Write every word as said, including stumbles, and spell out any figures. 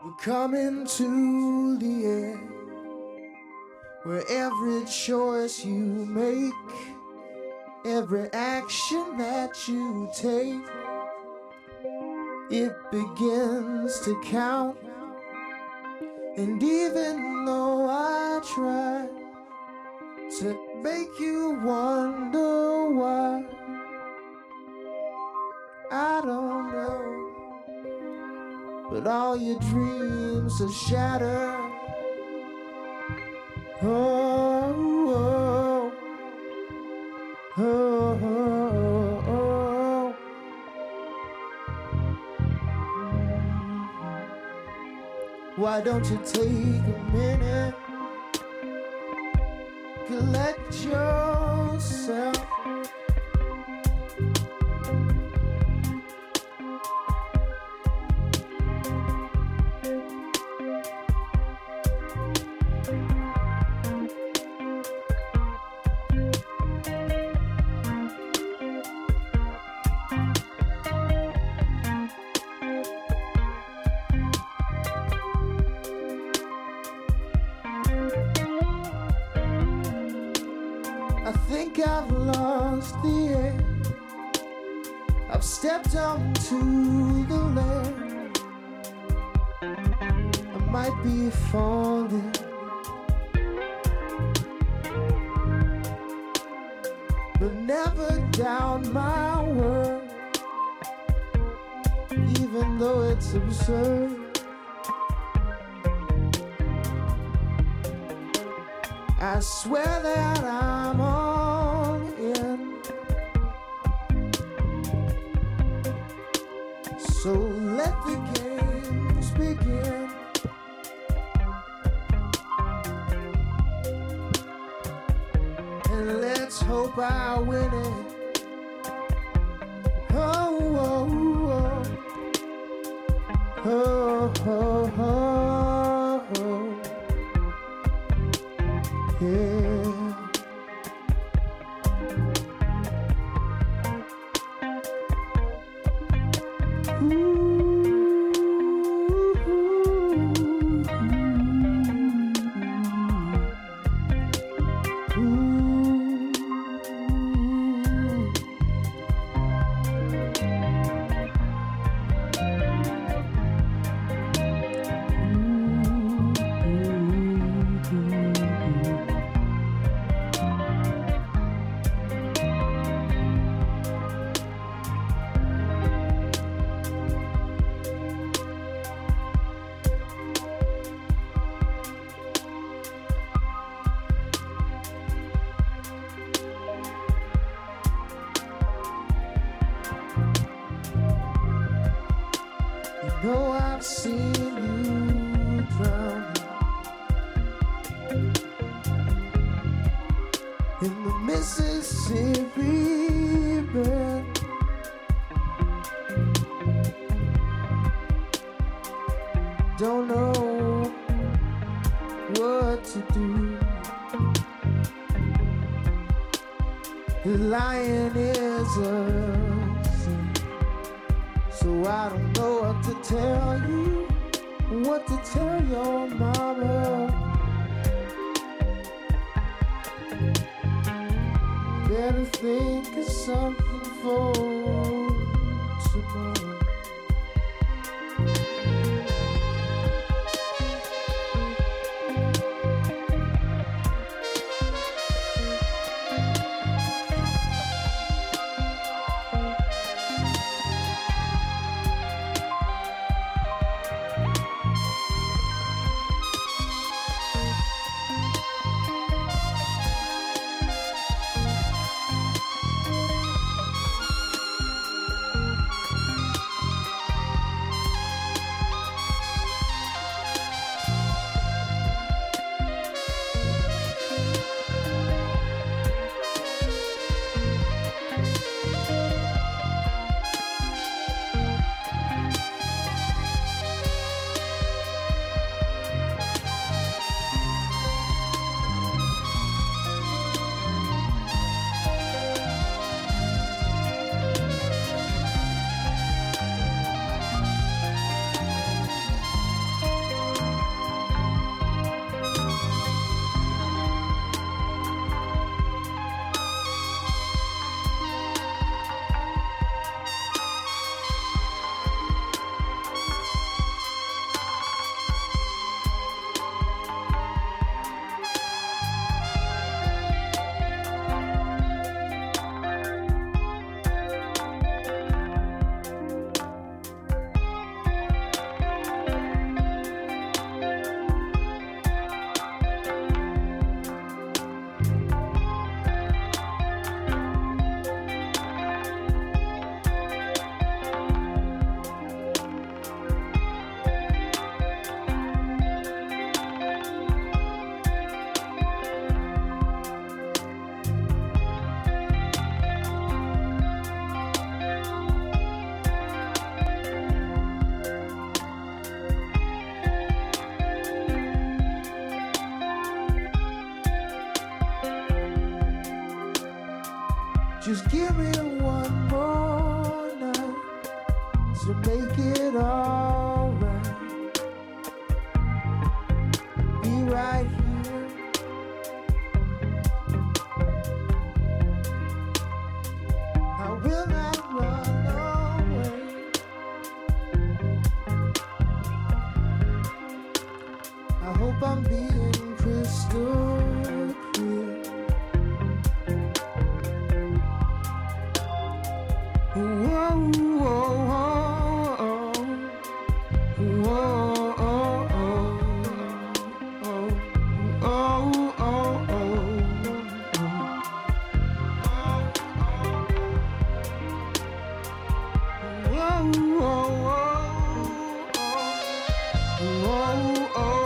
We're coming to the end, where every choice you make, every action that you take, it begins to count. And even though I try to make you wonder why, I don't know. But all your dreams are shattered. Oh, oh, oh, oh, oh. Why don't you take a minute, collect yourself, I've lost the air. I've stepped onto the land. I might be falling, but never doubt my word, even though it's absurd. I swear that I'm all in. So let the games begin. And let's hope I win it. Oh, oh, oh, oh, oh, oh, oh. Yeah. Though I've seen you drowning in the Mississippi bed, don't know what to do. Lying is a sin, so I don't know what to tell you, what to tell your mama. Better think of something for tomorrow. Just give me one more night to make it all right. Be right here. I will not run away. I hope I'm being crystal clear. Whoa, whoa, whoa, whoa, whoa, oh, oh, oh, oh, oh, oh, oh.